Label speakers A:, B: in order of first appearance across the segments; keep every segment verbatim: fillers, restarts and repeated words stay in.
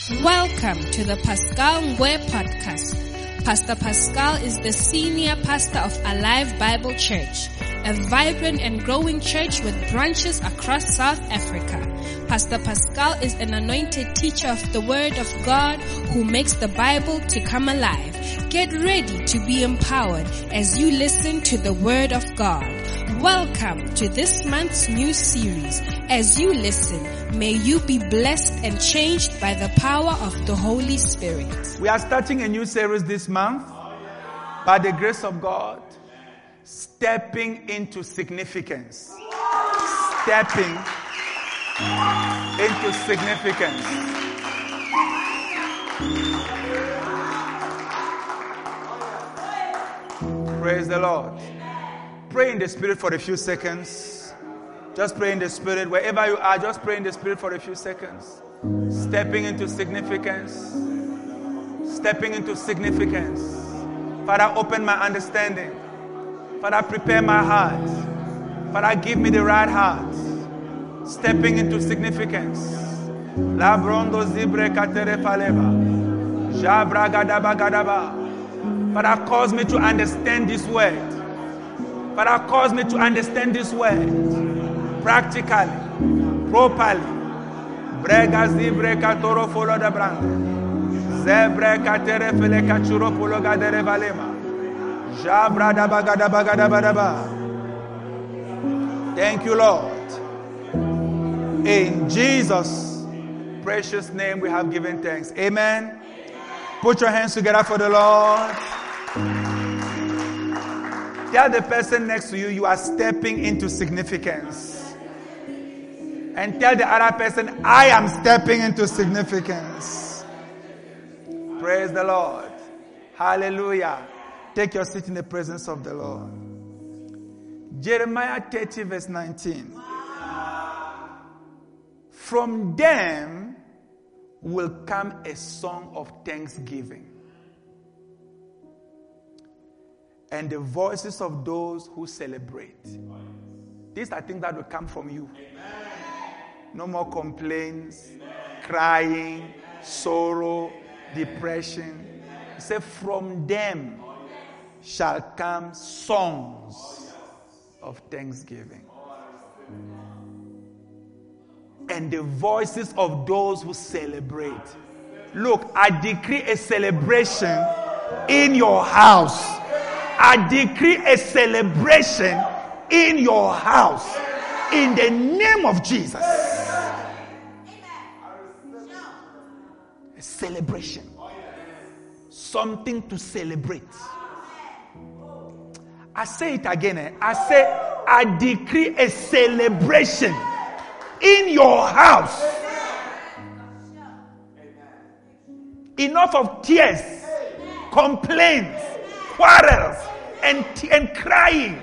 A: Welcome to the Pascal Ngwe podcast. Pastor Pascal is the senior pastor of Alive Bible Church, a vibrant and growing church with branches across South Africa. Pastor Pascal is an anointed teacher of the Word of God who makes the Bible to come alive. Get ready to be empowered as you listen to the Word of God. Welcome to this month's new series. As you listen, may you be blessed and changed by the power of the Holy Spirit.
B: We are starting a new series this month, by the grace of God, stepping into significance. Stepping into significance. Praise the Lord. Pray in the Spirit for a few seconds. Just pray in the Spirit. Wherever you are, just pray in the Spirit for a few seconds. Stepping into significance. Stepping into significance. Father, open my understanding. Father, prepare my heart. Father, give me the right heart. Stepping into significance. La brondo zibre katere faleba. Jabra gadaba gadaba. Father, cause me to understand this word. Father, cause me to understand this word practically, properly. Brega zibre katoro folo de brande. Zebre katere fele kachuro polo gadere valema. Jabra daba gadaba gadaba daba. Thank you, Lord. In Jesus' precious name we have given thanks. Amen. Put your hands together for the Lord. Tell the person next to you, you are stepping into significance. And tell the other person, I am stepping into significance. Praise the Lord. Hallelujah. Take your seat in the presence of the Lord. Jeremiah thirty verse nineteen. From them will come a song of thanksgiving, and the voices of those who celebrate. These are things that will come from you. No more complaints, crying, sorrow, depression. He said, from them shall come songs of thanksgiving, and the voices of those who celebrate. Look, I decree a celebration in your house. I decree a celebration in your house in the name of Jesus. A celebration. Something to celebrate. I say it again. Eh? I say, I decree a celebration in your house. Enough of tears, complaints, quarrels, and, and crying.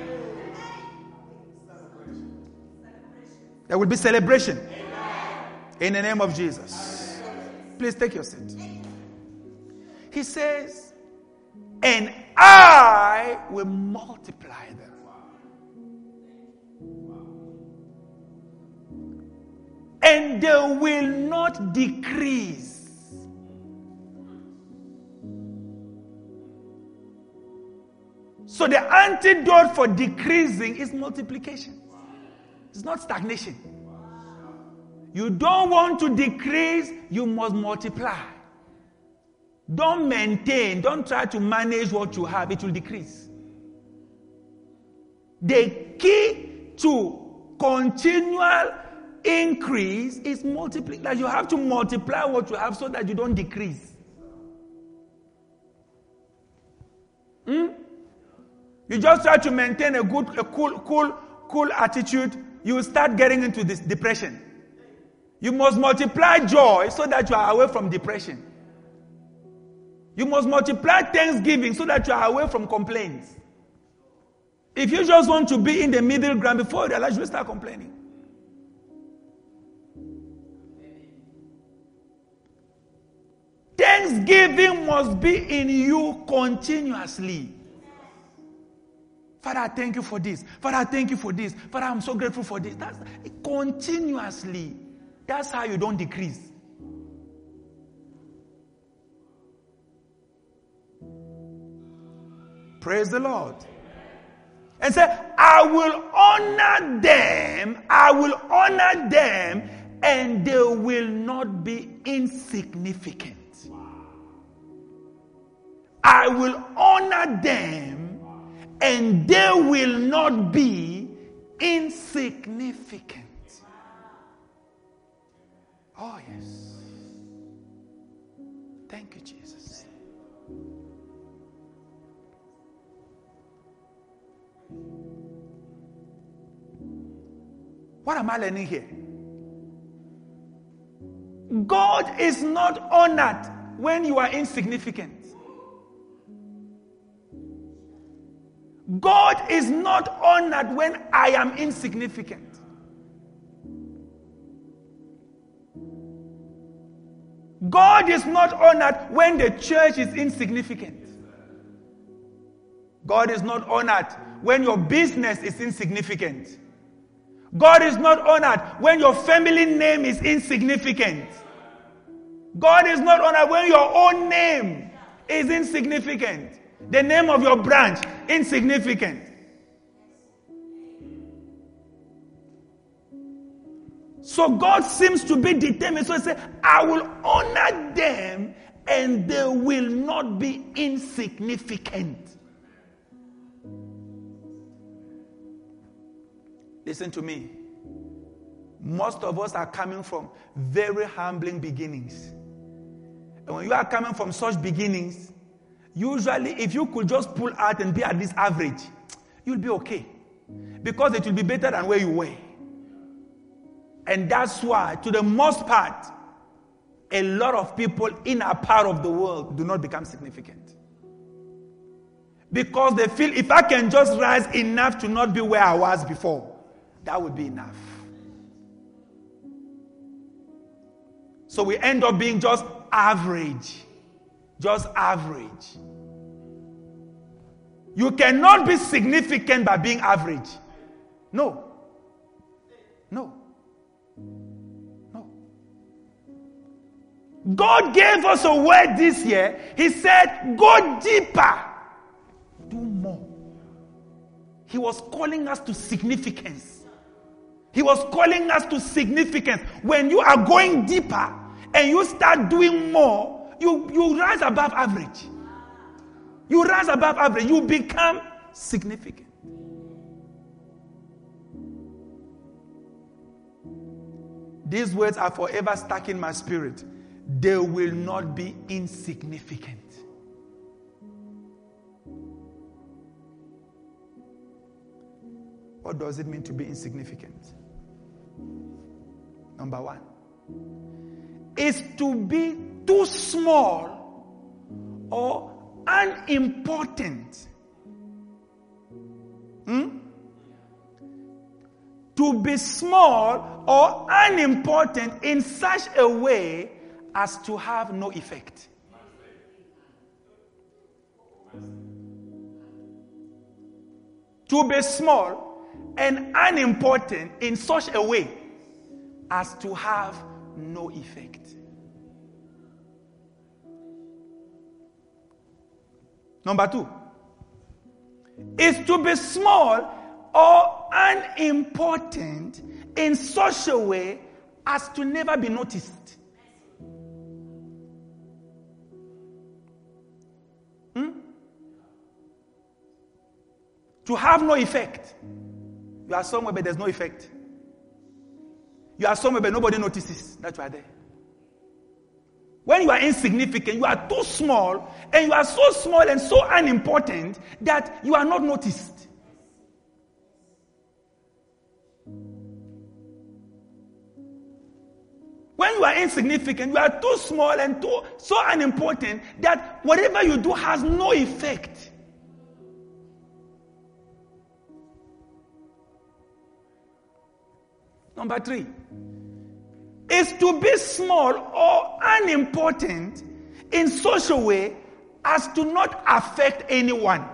B: There will be celebration in the name of Jesus. Please take your seat. He says, and I will multiply them. And they will not decrease. So the antidote for decreasing is multiplication. It's not stagnation. You don't want to decrease, you must multiply. Don't maintain, don't try to manage what you have, it will decrease. The key to continual increase is multiplying. Like you have to multiply what you have so that you don't decrease. Hmm? You just try to maintain a good, a cool, cool, cool attitude, you will start getting into this depression. You must multiply joy so that you are away from depression. You must multiply thanksgiving so that you are away from complaints. If you just want to be in the middle ground, before you realize, you will start complaining. Thanksgiving must be in you continuously. Father, I thank you for this. Father, I thank you for this. Father, I'm so grateful for this. That's continuously. That's how you don't decrease. Praise the Lord. And say, I will honor them, I will honor them, and they will not be insignificant. I will honor them, and they will not be insignificant. Oh, yes. Thank you, Jesus. What am I learning here? God is not honored when you are insignificant. God is not honored when I am insignificant. God is not honored when the church is insignificant. God is not honored when your business is insignificant. God is not honored when your family name is insignificant. God is not honored when your own name is insignificant. The name of your branch, insignificant. So God seems to be determined. So he said, I will honor them and they will not be insignificant. Listen to me. Most of us are coming from very humbling beginnings. And when you are coming from such beginnings, usually if you could just pull out and be at this average, you'll be okay. Because it will be better than where you were. And that's why, to the most part, a lot of people in our part of the world do not become significant. Because they feel, if I can just rise enough to not be where I was before, that would be enough. So we end up being just average. Just average. You cannot be significant by being average. No. No. No. God gave us a word this year. He said, go deeper. Do more. He was calling us to significance. He was calling us to significance. When you are going deeper and you start doing more, you, you rise above average. You rise above average. You become significant. These words are forever stuck in my spirit. They will not be insignificant. What does it mean to be insignificant? Number one is to be too small or unimportant. Hmm? To be small or unimportant in such a way as to have no effect. To be small and unimportant in such a way as to have no effect. Number two is to be small or unimportant in such a way as to never be noticed. Hmm? To have no effect. You are somewhere but there's no effect. You are somewhere but nobody notices that you are there. When you are insignificant, you are too small, and you are so small and so unimportant that you are not noticed. When you are insignificant, you are too small and too so unimportant that whatever you do has no effect. Number three is to be small or unimportant in such a way as to not affect anyone.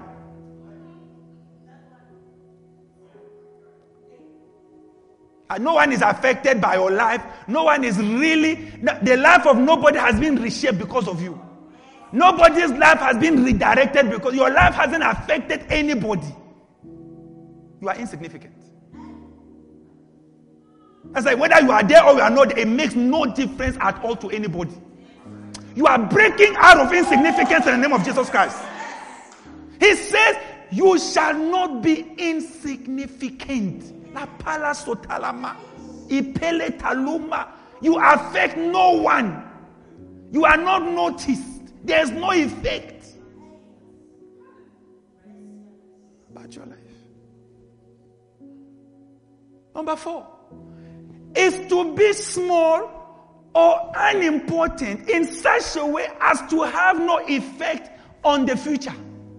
B: And no one is affected by your life. No one is really, the life of nobody has been reshaped because of you. Nobody's life has been redirected because your life hasn't affected anybody. You are insignificant. That's like whether you are there or you are not, it makes no difference at all to anybody. You are breaking out of insignificance in the name of Jesus Christ. He says, you shall not be insignificant. La pala sotalama, ipele taluma. You affect no one. You are not noticed. There's no effect about your life. Number four is to be small or unimportant in such a way as to have no effect on the future.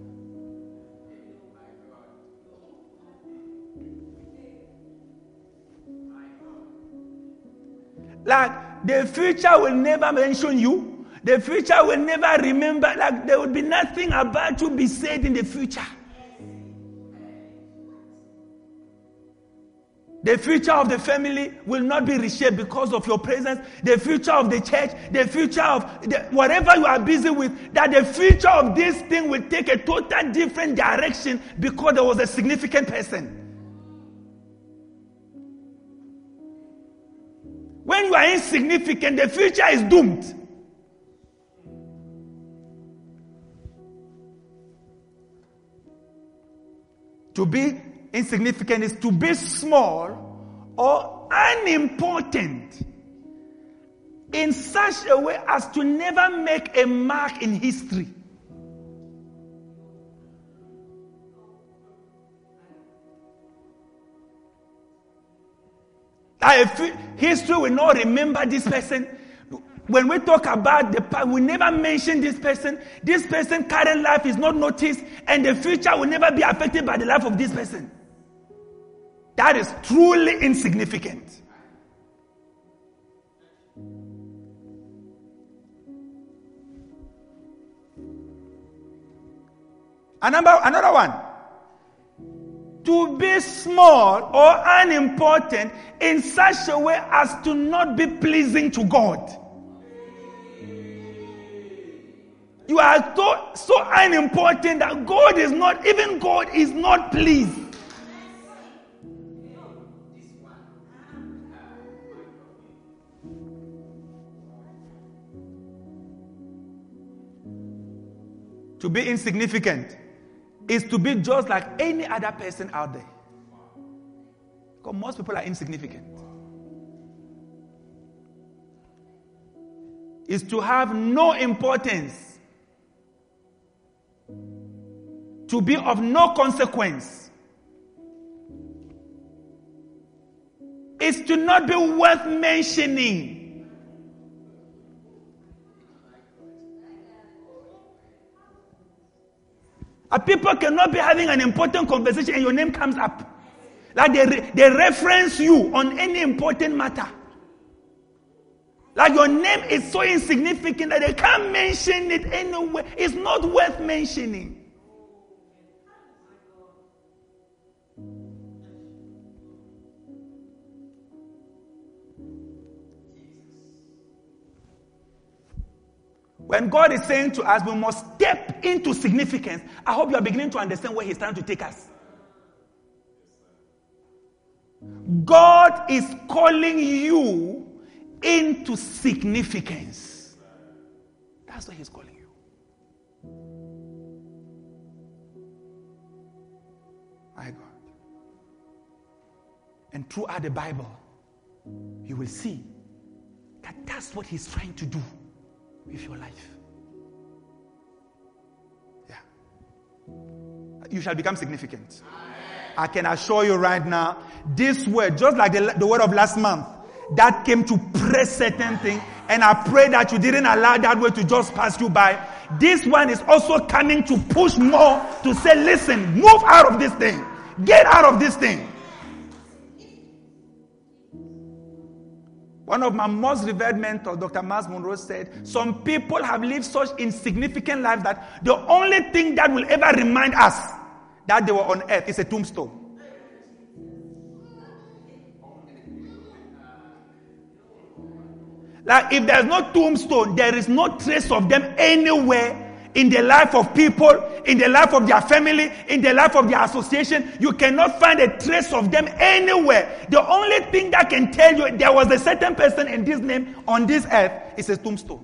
B: Like the future will never mention you. The future will never remember. Like there will be nothing about you be said in the future. The future of the family will not be reshaped because of your presence. The future of the church, the future of the, whatever you are busy with, that the future of this thing will take a total different direction because there was a significant person. When you are insignificant, the future is doomed. To be insignificant is to be small or unimportant in such a way as to never make a mark in history. Like history will not remember this person. When we talk about the past, we never mention this person. This person's current life is not noticed, and the future will never be affected by the life of this person. That is truly insignificant. Another, another one. To be small or unimportant in such a way as to not be pleasing to God. You are so, so unimportant that God is not, even God is not pleased. To be insignificant is to be just like any other person out there. Because most people are insignificant. Is to have no importance. To be of no consequence. Is to not be worth mentioning. And people cannot be having an important conversation and your name comes up. Like they, re- they reference you on any important matter. Like your name is so insignificant that they can't mention it anywhere. It's not worth mentioning. When God is saying to us, we must step into significance, I hope you are beginning to understand where He's trying to take us. God is calling you into significance. That's why He's calling you. My God. And throughout the Bible, you will see that that's what He's trying to do with your life. Yeah. You shall become significant. Amen. I can assure you right now, this word, just like the, the word of last month, that came to press certain things, and I pray that you didn't allow that word to just pass you by. This one is also coming to push more to say, listen, move out of this thing. Get out of this thing. One of my most revered mentors, Doctor Miles Monroe, said, some people have lived such insignificant lives that the only thing that will ever remind us that they were on earth is a tombstone. Like if there's no tombstone, there is no trace of them anywhere in the life of people, in the life of their family, in the life of their association. You cannot find a trace of them anywhere. The only thing that can tell you there was a certain person in this name on this earth is a tombstone.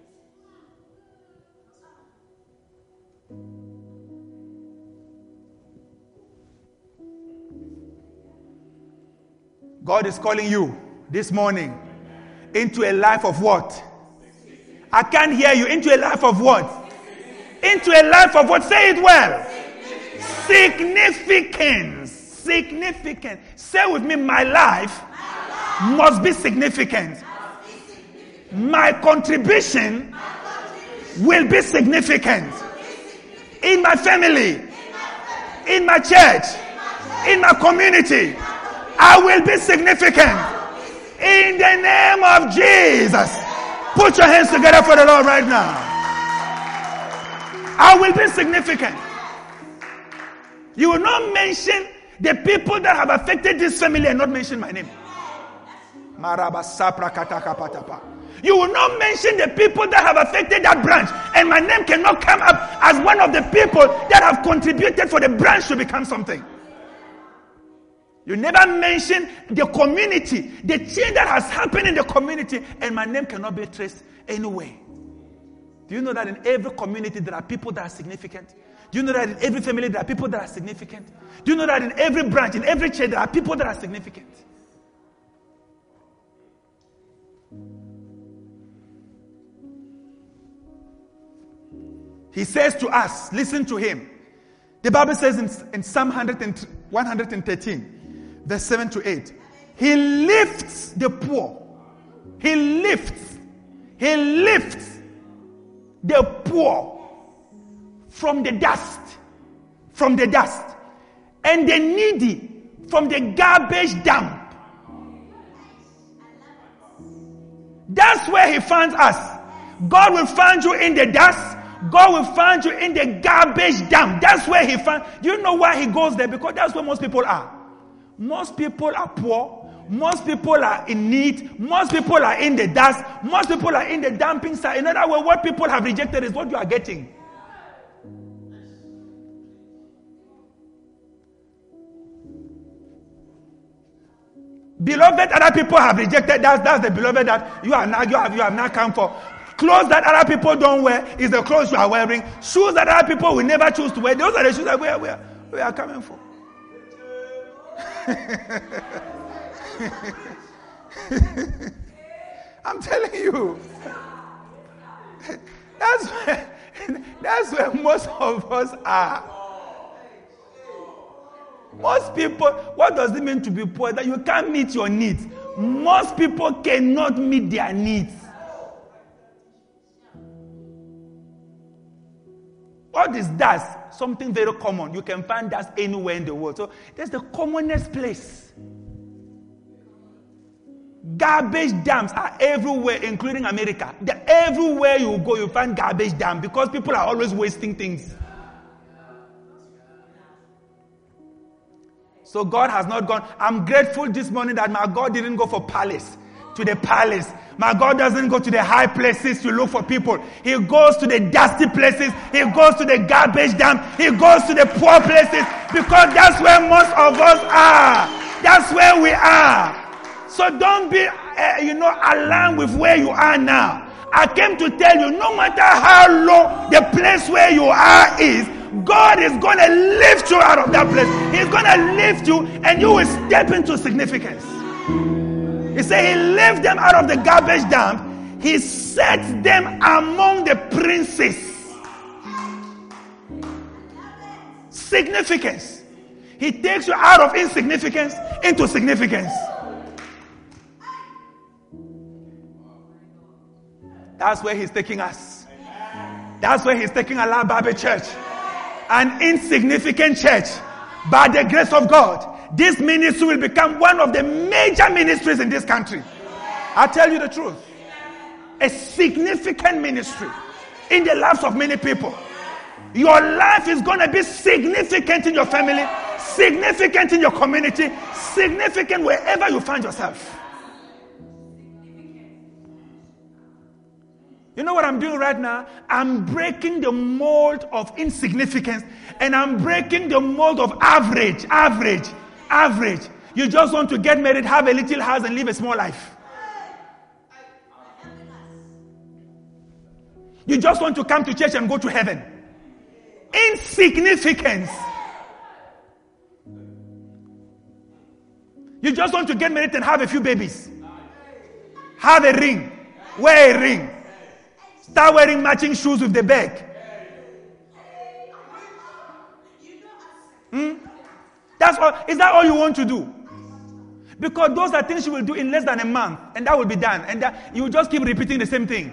B: God is calling you this morning into a life of what? I can't hear you. Into a life of what? Into a life of what? Say it well. Significance. Significant. Say with me, my life must be significant. My contribution will be significant. In my family, in my church, in my community, I will be significant. In the name of Jesus. Put your hands together for the Lord right now. I will be significant. You will not mention the people that have affected this family and not mention my name. You will not mention the people that have affected that branch and my name cannot come up as one of the people that have contributed for the branch to become something. You never mention the community, the change that has happened in the community, and my name cannot be traced anywhere. Do you know that in every community there are people that are significant? Do you know that in every family there are people that are significant? Do you know that in every branch, in every church, there are people that are significant? He says to us, listen to him. The Bible says in, in Psalm one thirteen, verse seven to eight, he lifts the poor. He lifts. He lifts the poor from the dust. From the dust. And the needy from the garbage dump. That's where he finds us. God will find you in the dust. God will find you in the garbage dump. That's where he finds. Do you know why he goes there? Because that's where most people are. Most people are poor. Most people are in need. Most people are in the dust. Most people are in the dumping site. In other words, what people have rejected is what you are getting. Beloved, other people have rejected. That's, that's the beloved that you, are now, you, have, you have now come for. Clothes that other people don't wear is the clothes you are wearing. Shoes that other people will never choose to wear. Those are the shoes that we are, we are, we are coming for. I'm telling you. That's where, that's where most of us are. Most people, what does it mean to be poor? That you can't meet your needs. Most people cannot meet their needs. What is dust? Something very common. You can find dust anywhere in the world. So that's the commonest place. Garbage dumps are everywhere, including America. They're everywhere you go, you find garbage dumps because people are always wasting things. So God has not gone. I'm grateful this morning that my God didn't go for palace, to the palace. My God doesn't go to the high places to look for people. He goes to the dusty places. He goes to the garbage dump. He goes to the poor places because that's where most of us are. That's where we are. So don't be, uh, you know, alarmed with where you are now. I came to tell you, no matter how low the place where you are is, God is going to lift you out of that place. He's going to lift you and you will step into significance. He said he lifted them out of the garbage dump. He set them among the princes. Significance. He takes you out of insignificance into significance. That's where he's taking us. That's where he's taking Alive Bible Church. An insignificant church. By the grace of God, this ministry will become one of the major ministries in this country. I tell you the truth. A significant ministry in the lives of many people. Your life is going to be significant in your family, significant in your community, significant wherever you find yourself. You know what I'm doing right now? I'm breaking the mold of insignificance and I'm breaking the mold of average, average, average. You just want to get married, have a little house and live a small life. You just want to come to church and go to heaven. Insignificance. You just want to get married and have a few babies. Have a ring. Wear a ring. Start wearing matching shoes with the bag. Hmm? That's all. Is that all you want to do? Because those are things you will do in less than a month, and that will be done. And that, you will just keep repeating the same thing.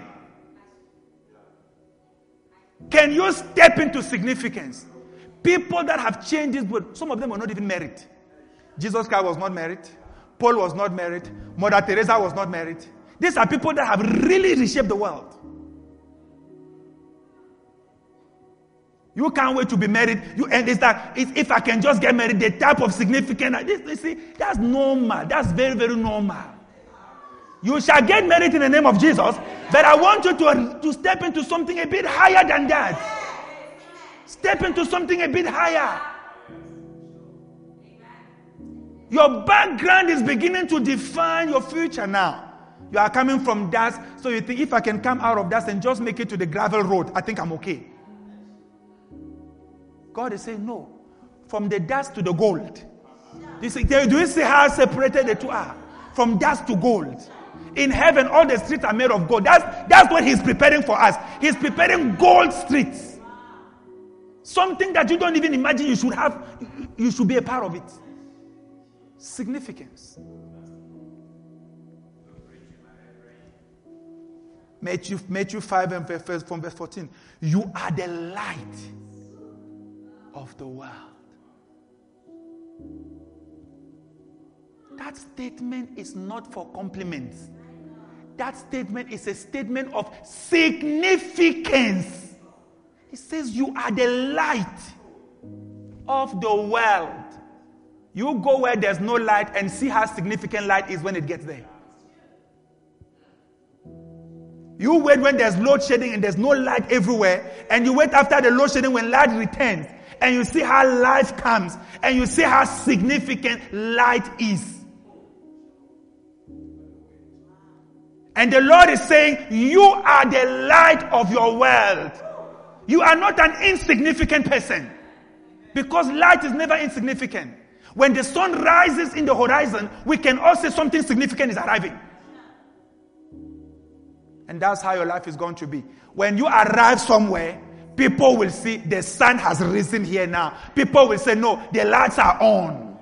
B: Can you step into significance? People that have changed this world, some of them were not even married. Jesus Christ was not married. Paul was not married. Mother Teresa was not married. These are people that have really reshaped the world. You can't wait to be married. You and it's like, it's, if I can just get married, the type of significance. This, you see, that's normal. That's very, very normal. You shall get married in the name of Jesus, but I want you to, to step into something a bit higher than that. Step into something a bit higher. Your background is beginning to define your future now. You are coming from dust, so you think, if I can come out of dust and just make it to the gravel road, I think I'm okay. God is saying, no. From the dust to the gold. Do you see, do you see how separated the two are? From dust to gold. In heaven, all the streets are made of gold. That's, that's what he's preparing for us. He's preparing gold streets. Something that you don't even imagine you should have. You should be a part of it. Significance. Matthew, Matthew five and verse, from verse fourteen. You are the light of the world. That statement is not for compliments. That statement is a statement of significance. It says you are the light of the world. You go where there's no light and see how significant light is when it gets there. You wait when there's load shedding and there's no light everywhere, and you wait after the load shedding when light returns, and you see how life comes, and you see how significant light is. And the Lord is saying, you are the light of your world. You are not an insignificant person, because light is never insignificant. When the sun rises in the horizon, we can all say something significant is arriving. And that's how your life is going to be. When you arrive somewhere, people will see the sun has risen here now. People will say, no, the lights are on.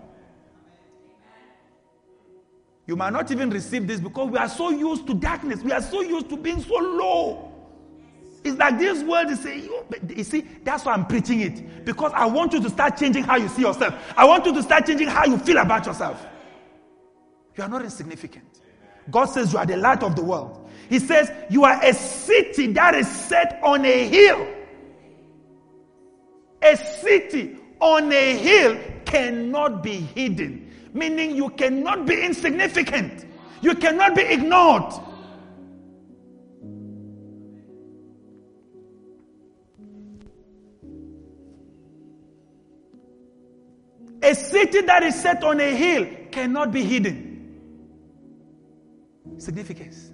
B: You might not even receive this because we are so used to darkness. We are so used to being so low. It's like this world is saying, you see, that's why I'm preaching it. Because I want you to start changing how you see yourself. I want you to start changing how you feel about yourself. You are not insignificant. God says you are the light of the world. He says you are a city that is set on a hill. A city on a hill cannot be hidden. Meaning you cannot be insignificant. You cannot be ignored. A city that is set on a hill cannot be hidden. Significance.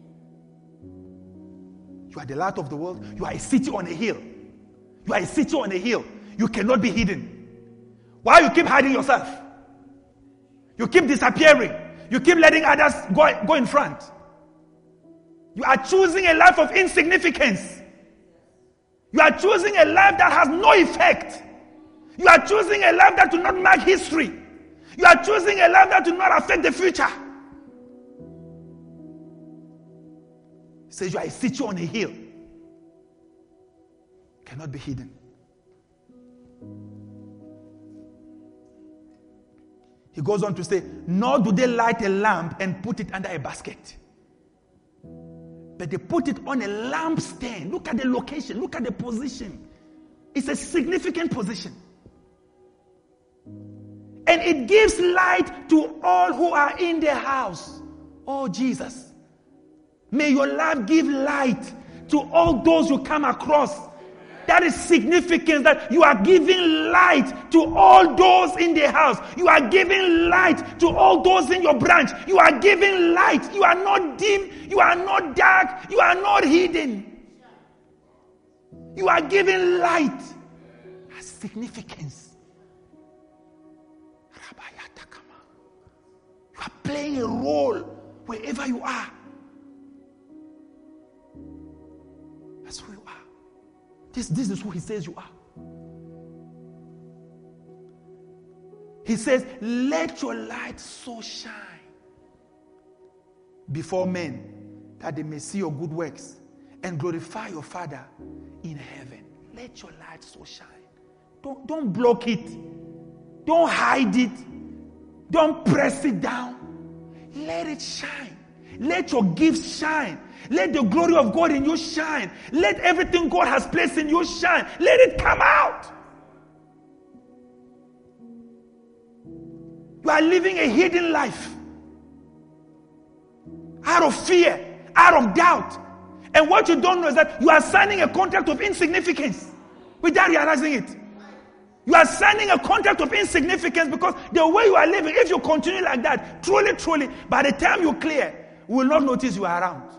B: You are the light of the world. You are a city on a hill. You are a city on a hill. You cannot be hidden. Why you keep hiding yourself? You keep disappearing. You keep letting others go, go in front. You are choosing a life of insignificance. You are choosing a life that has no effect. You are choosing a life that will not mark history. You are choosing a life that will not affect the future. He says you are a city on a hill. Cannot be hidden. He goes on to say, nor do they light a lamp and put it under a basket, but they put it on a lampstand. Look at the location. Look at the position. It's a significant position. And it gives light to all who are in the house. Oh, Jesus. May your life give light to all those you come across. That is significance, that you are giving light to all those in the house. You are giving light to all those in your branch. You are giving light. You are not dim. You are not dark. You are not hidden. You are giving light. That's significance. You are playing a role wherever you are. That's who you are. This, this is who he says you are. He says, let your light so shine before men that they may see your good works and glorify your Father in heaven. Let your light so shine. Don't, don't block it. Don't hide it. Don't press it down. Let it shine. Let your gifts shine. Let the glory of God in you shine. Let everything God has placed in you shine. Let it come out. You are living a hidden life. Out of fear. Out of doubt. And what you don't know is that you are signing a contract of insignificance without realizing it. You are signing a contract of insignificance because the way you are living, if you continue like that, truly, truly, by the time you clear, we will not notice you are around.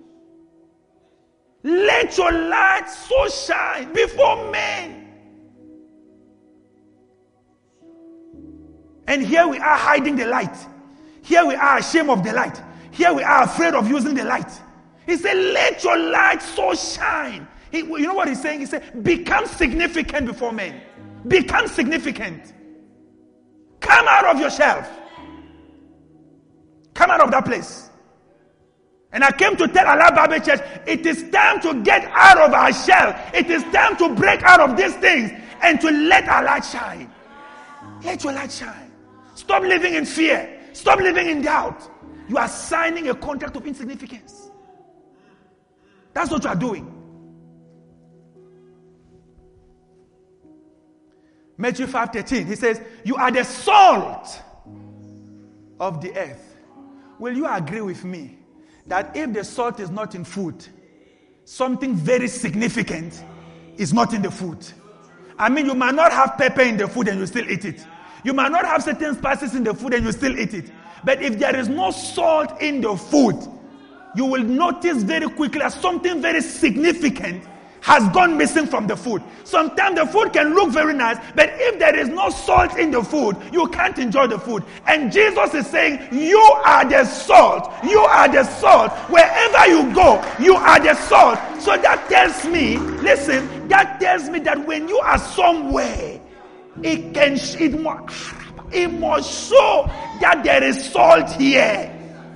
B: Let your light so shine before men. And here we are hiding the light. Here we are ashamed of the light. Here we are afraid of using the light. He said, let your light so shine. He, you know what he's saying? He said, become significant before men. Become significant. Come out of yourself. Come out of that place. And I came to tell Allah Bible Church, it is time to get out of our shell. It is time to break out of these things and to let our light shine. Let your light shine. Stop living in fear. Stop living in doubt. You are signing a contract of insignificance. That's what you are doing. Matthew five thirteen, he says, you are the salt of the earth. Will you agree with me that if the salt is not in food, something very significant is not in the food? I mean, you might not have pepper in the food and you still eat it. You might not have certain spices in the food and you still eat it. But if there is no salt in the food, you will notice very quickly that something very significant has gone missing from the food. Sometimes the food can look very nice, but if there is no salt in the food, you can't enjoy the food. And Jesus is saying, you are the salt. You are the salt. Wherever you go, you are the salt. So that tells me, listen, that tells me that when you are somewhere, it can, it must, it must show that there is salt here.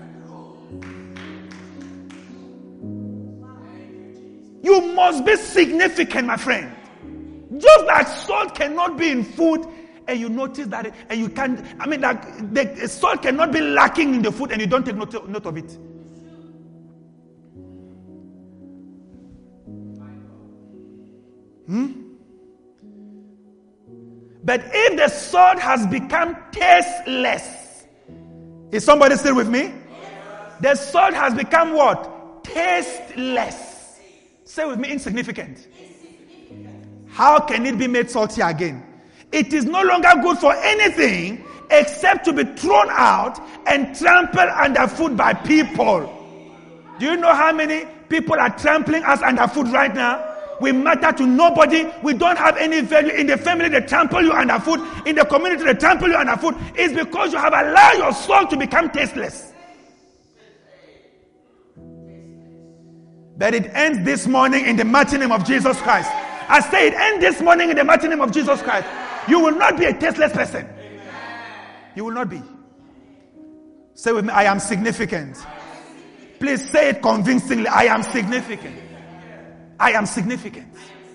B: You must be significant, my friend. Just like salt cannot be in food, and you notice that, it, and you can't, I mean, like, the salt cannot be lacking in the food, and you don't take note, note of it. Hmm? But if the salt has become tasteless, is somebody still with me? The salt has become what? Tasteless. Say with me, insignificant. How can it be made salty again? It is no longer good for anything except to be thrown out and trampled underfoot by people. Do you know how many people are trampling us underfoot right now? We matter to nobody. We don't have any value. In the family, they trample you underfoot. In the community, they trample you underfoot. It's because you have allowed your soul to become tasteless. But it ends this morning in the mighty name of Jesus Christ. I say it ends this morning in the mighty name of Jesus Christ. You will not be a tasteless person. You will not be. Say with me, I am significant. Please say it convincingly. I am significant. I am significant.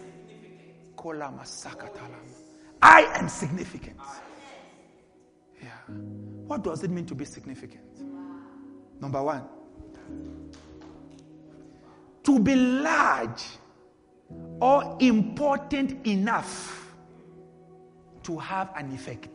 B: I am significant. Yeah. What does it mean to be significant? Number one, to be large or important enough to have an effect.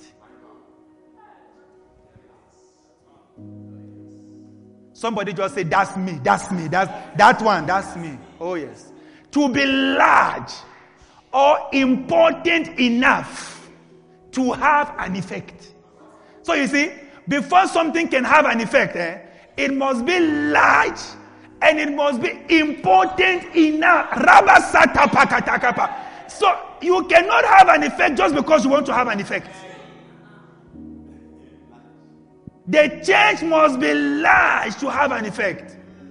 B: Somebody just say, that's me, that's me, that's that one, that's me. Oh yes. To be large or important enough to have an effect. So you see, before something can have an effect, eh, it must be large and it must be important enough. So you cannot have an effect just because you want to have an effect. The church must be large to have an effect.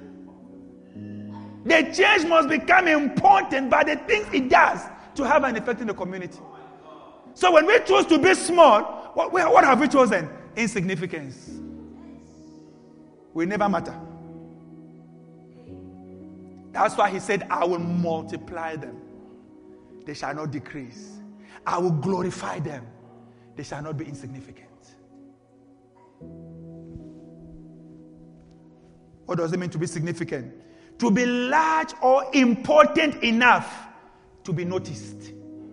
B: The church must become important by the things it does to have an effect in the community. So when we choose to be small, what, what have we chosen? Insignificance. We never matter. That's why he said, I will multiply them. They shall not decrease. I will glorify them. They shall not be insignificant. What does it mean to be significant? To be large or important enough to be noticed.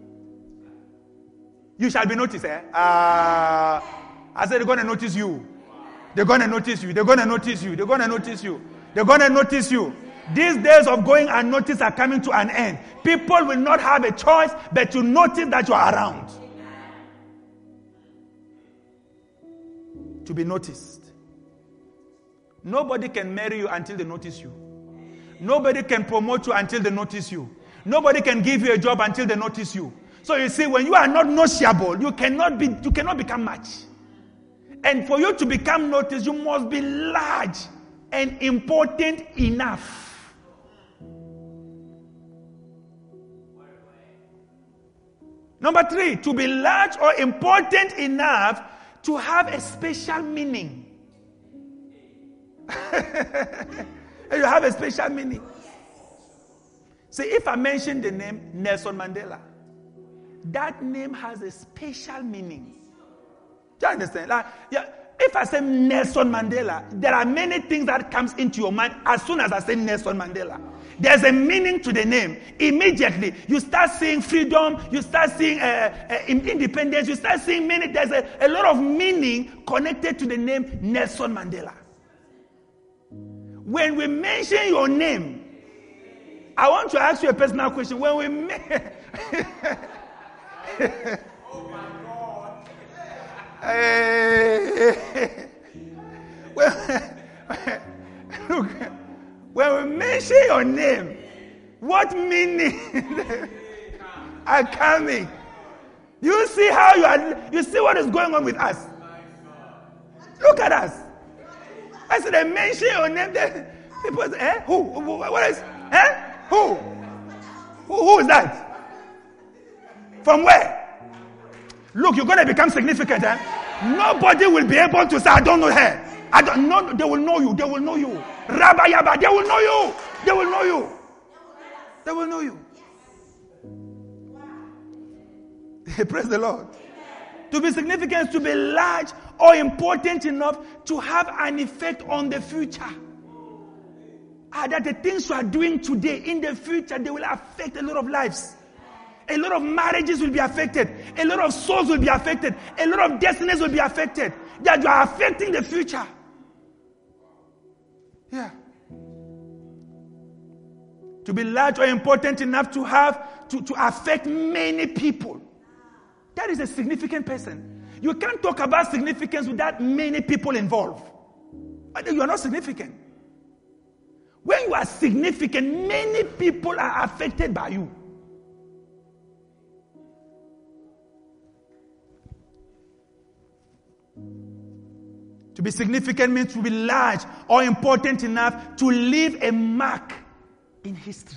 B: You shall be noticed, eh? Uh, I said they're going to notice you. They're going to notice you. They're going to notice you. They're going to notice you. They're going to notice you. These days of going unnoticed are coming to an end. People will not have a choice but to notice that you are around. To be noticed. Nobody can marry you until they notice you. Nobody can promote you until they notice you. Nobody can give you a job until they notice you. So you see, when you are not noticeable, you cannot be, you cannot become much. And for you to become noticed, you must be large and important enough. Number three, to be large or important enough to have a special meaning. You have a special meaning. See, if I mention the name Nelson Mandela, that name has a special meaning. Do you understand? Like, yeah, if I say Nelson Mandela, there are many things that comes into your mind as soon as I say Nelson Mandela. There's a meaning to the name. Immediately, you start seeing freedom, you start seeing uh, uh, independence, you start seeing many. There's a, a lot of meaning connected to the name Nelson Mandela. When we mention your name, I want to ask you a personal question. When we mention...
C: Oh my God.
B: Hey. When, look, when we mention your name, what meaning are coming? You see how you are, you see what is going on with us. Look at us. I said, I mention your name. Then people say, eh? Who? What is? Eh? Who? Who? Who is that? From where? Look, you're going to become significant. Eh? Nobody will be able to say, I don't know her. I don't know. They will know you. They will know you. Rabba Yaba, they will know you. They will know you. They will know you. Praise the Lord. To be significant, to be large or important enough to have an effect on the future. Ah, that the things you are doing today, in the future, they will affect a lot of lives. A lot of marriages will be affected. A lot of souls will be affected. A lot of destinies will be affected. That you are affecting the future. Yeah. To be large or important enough to have, to, to affect many people. That is a significant person. You can't talk about significance without many people involved. You are not significant. When you are significant, many people are affected by you. To be significant means to be large or important enough to leave a mark in history.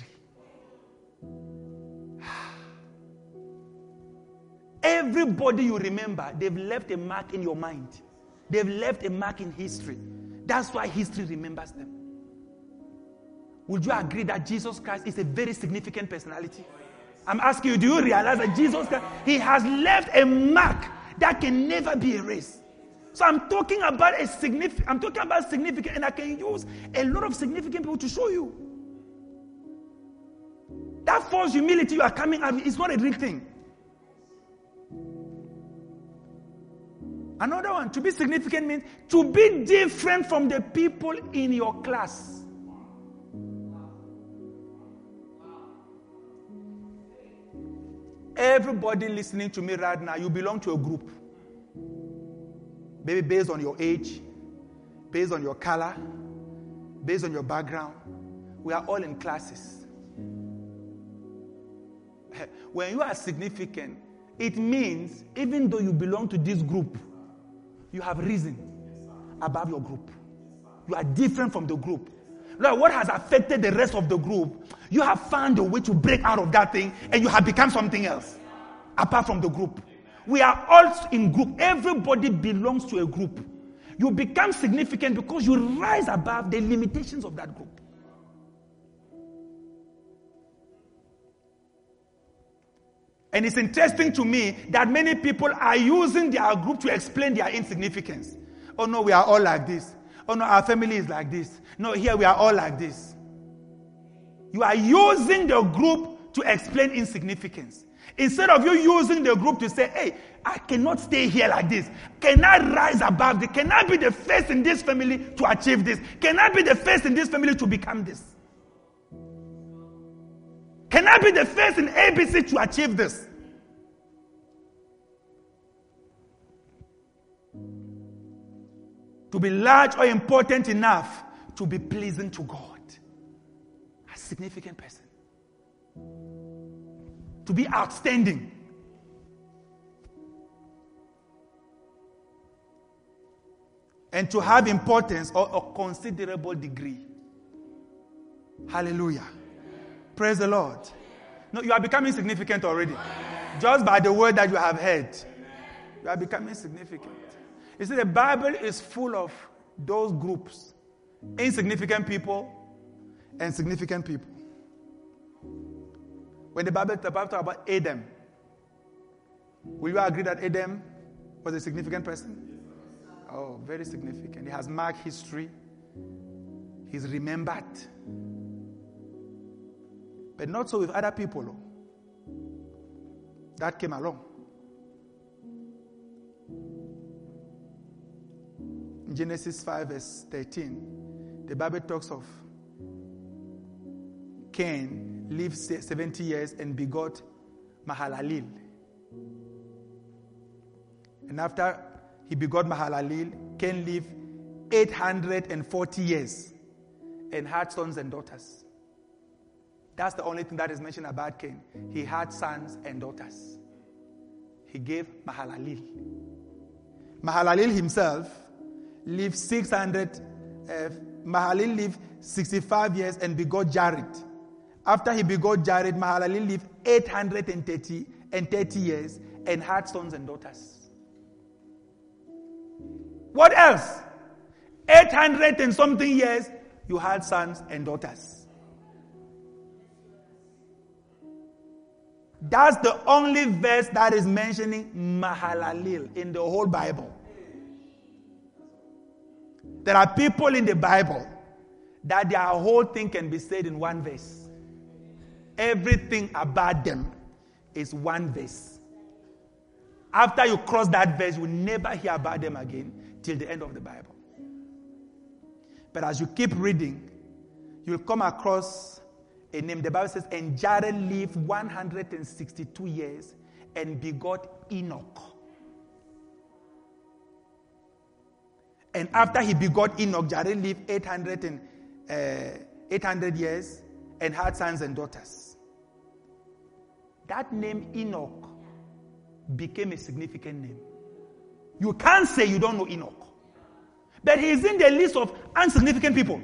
B: Everybody you remember, they've left a mark in your mind. They've left a mark in history. That's why history remembers them. Would you agree that Jesus Christ is a very significant personality? I'm asking you, do you realize that Jesus Christ, he has left a mark that can never be erased? So I'm talking about a significant, I'm talking about significant, and I can use a lot of significant people to show you. That false humility you are coming out is not a real thing. Another one, to be significant means to be different from the people in your class. everybody listening to me right now, you belong to a group. Maybe based on your age, based on your color, based on your background. We are all in classes. When you are significant, it means even though you belong to this group, you have risen above your group. You are different from the group. Lord, what has affected the rest of the group, you have found a way to break out of that thing and you have become something else apart from the group. We are all in group. Everybody belongs to a group. You become significant because you rise above the limitations of that group. And it's interesting to me that many people are using their group to explain their insignificance. Oh no, we are all like this. Oh no, our family is like this. No, here we are all like this. You are using the group to explain insignificance. Instead of you using the group to say, hey, I cannot stay here like this. Can I rise above this? Can I be the first in this family to achieve this? Can I be the first in this family to become this? Can I be the first in A B C to achieve this? To be large or important enough to be pleasing to God. A significant person. To be outstanding. And to have importance or a considerable degree. Hallelujah. Praise the Lord. No, you are becoming significant already. Just by the word that you have heard. You are becoming significant. You see, the Bible is full of those groups. Insignificant people and significant people. When the Bible, the Bible talks about Adam, will you agree that Adam was a significant person? Oh, very significant. He has marked history. He's remembered. But not so with other people that came along. In Genesis five verse thirteen, the Bible talks of Cain lived seventy years and begot Mahalalel. And after he begot Mahalalel, Cain lived eight hundred forty years and had sons and daughters. That's the only thing that is mentioned about Cain. He had sons and daughters. He gave Mahalalel. Mahalalel himself lived six hundred, uh, Mahalalel lived sixty-five years and begot Jared. After he begot Jared, Mahalalel lived eight hundred thirty years and had sons and daughters. What else? eight hundred and something years, you had sons and daughters. That's the only verse that is mentioning Mahalalel in the whole Bible. There are people in the Bible that their whole thing can be said in one verse. Everything about them is one verse. After you cross that verse, you will never hear about them again till the end of the Bible. But as you keep reading, you'll come across a name. The Bible says, and Jared lived one hundred sixty-two years and begot Enoch. And after he begot Enoch, Jared lived eight hundred, and, uh, eight hundred years and had sons and daughters. That name Enoch became a significant name. You can't say you don't know Enoch. But he is in the list of insignificant people.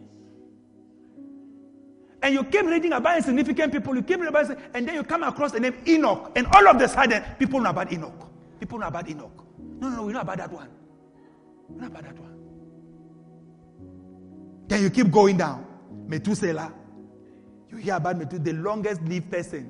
B: And you keep reading about insignificant people, you keep reading about, and then you come across the name Enoch, and all of a sudden, people know about Enoch. People know about Enoch. No, no, no, we know about that one. We know about that one. Then you keep going down. Methuselah. You hear about Methuselah, the longest lived person.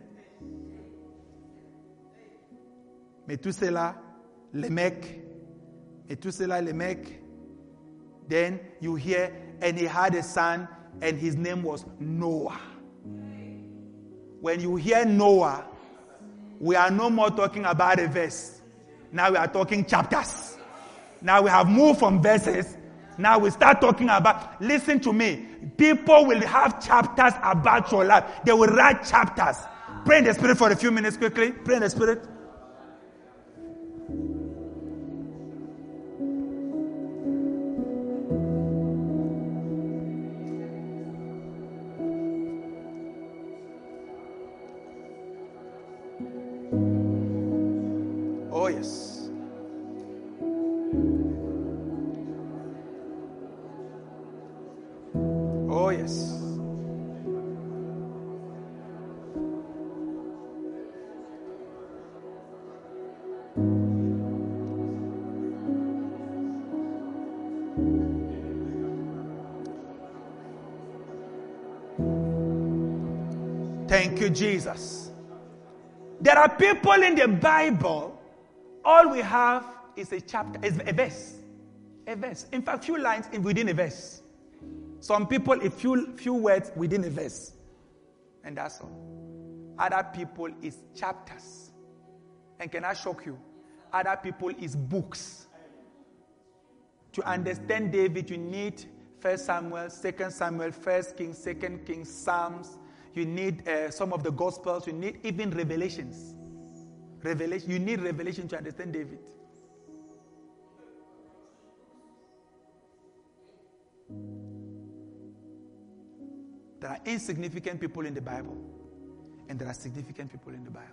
B: Methuselah, Lamech. Methuselah, Lamech. Then you hear, and he had a son, and his name was Noah. When you hear Noah, we are no more talking about a verse. Now we are talking chapters. Now we have moved from verses. Now we start talking about, listen to me, people will have chapters about your life. They will write chapters. pray in the Spirit for a few minutes quickly. Pray in the Spirit. Oh, yes. Oh, yes. Thank you, Jesus. There are people in the Bible, all we have is a chapter, is a verse. A verse. In fact, few lines in within a verse. Some people, a few, few words within a verse. And that's all. Other people is chapters. And can I shock you? Other people is books. To understand David, you need First Samuel, Second Samuel, First Kings, Second Kings, Psalms. You need uh, some of the Gospels. You need even Revelations. Revelation. You need Revelation to understand David. There are insignificant people in the Bible, and there are significant people in the Bible.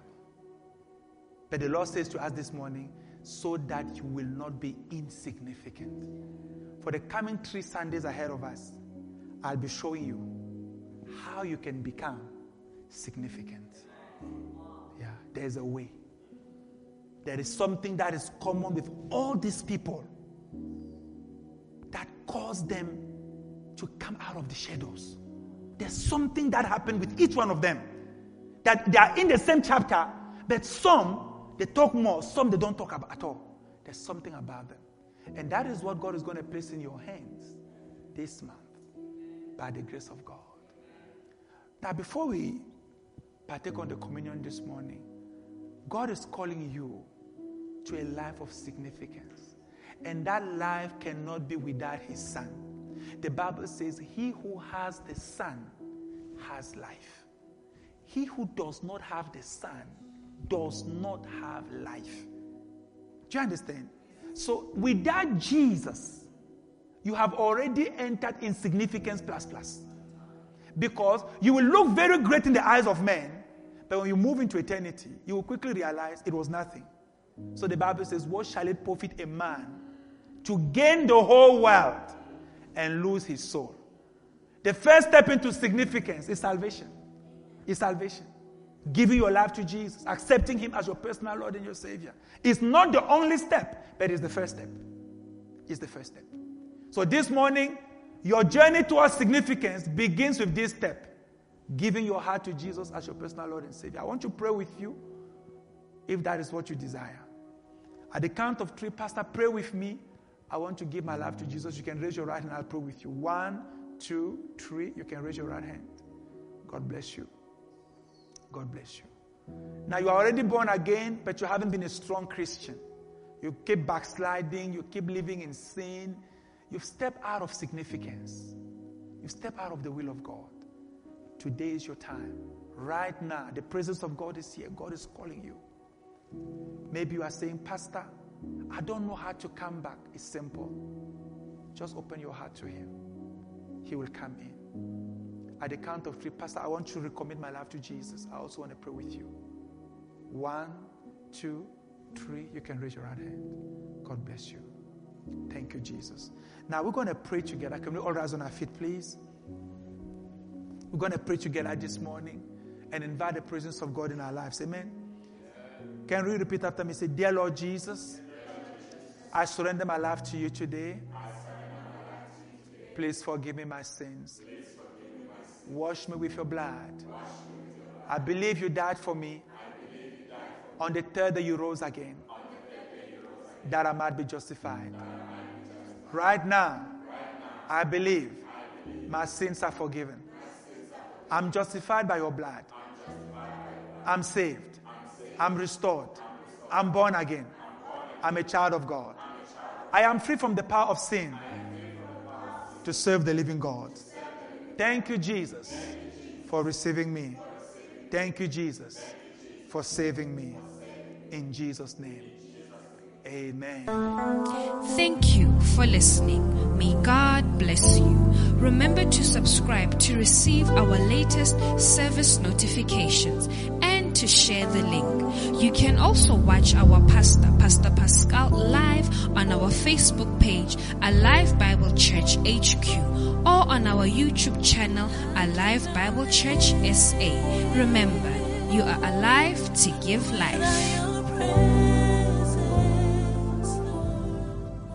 B: But the Lord says to us this morning, so that you will not be insignificant. For the coming three Sundays ahead of us, I'll be showing you how you can become significant. Yeah, there's a way. There is something that is common with all these people that caused them to come out of the shadows. There's something that happened with each one of them. That they are in the same chapter, but some, they talk more, some they don't talk about at all. There's something about them. And that is what God is going to place in your hands this month by the grace of God. Now, before we partake on the communion this morning, God is calling you to a life of significance. And that life cannot be without his Son. The Bible says, he who has the Son has life. He who does not have the Son does not have life. Do you understand? So without Jesus, you have already entered insignificance plus plus. Because you will look very great in the eyes of men, but when you move into eternity, you will quickly realize it was nothing. So the Bible says, what shall it profit a man to gain the whole world and lose his soul? The first step into significance is salvation. Is salvation. Giving your life to Jesus, accepting him as your personal Lord and your Savior. It's not the only step, but it's the first step. It's the first step. So this morning, your journey towards significance begins with this step. Giving your heart to Jesus as your personal Lord and Savior. I want to pray with you if that is what you desire. At the count of three, Pastor, pray with me. I want to give my life to Jesus. You can raise your right hand. I'll pray with you. One, two, three. You can raise your right hand. God bless you. God bless you. Now, you are already born again, but you haven't been a strong Christian. You keep backsliding. You keep living in sin. You've stepped out of significance. You've stepped out of the will of God. Today is your time. Right now, the presence of God is here. God is calling you. Maybe you are saying, Pastor, I don't know how to come back. It's simple. Just open your heart to him. He will come in. At the count of three, Pastor, I want you to recommit my life to Jesus. I also want to pray with you. One, two, three. You can raise your right hand. God bless you. Thank you, Jesus. Now we're going to pray together. Can we all rise on our feet, please? We're going to pray together this morning and invite the presence of God in our lives. Amen. Can we repeat after me? Say, dear Lord Jesus, I surrender my life to you today. Please forgive me my sins. Wash me with your blood. I believe you died for me. On the third day you rose again, that I might be justified. Right now, I believe my sins are forgiven. I'm justified by your blood. I'm saved. I'm restored. I'm born again. I'm a child of God. I am free from the power of sin to serve the living God. Thank you, Jesus, for receiving me. Thank you, Jesus, for saving me. In Jesus' name, amen.
A: Thank you for listening. May God bless you. Remember to subscribe to receive our latest service notifications and to share the link. You can also watch our pastor, Pastor Pascal, live on our Facebook page, Alive Bible Church H Q, or on our YouTube channel, Alive Bible Church S A. Remember, you are alive to give life.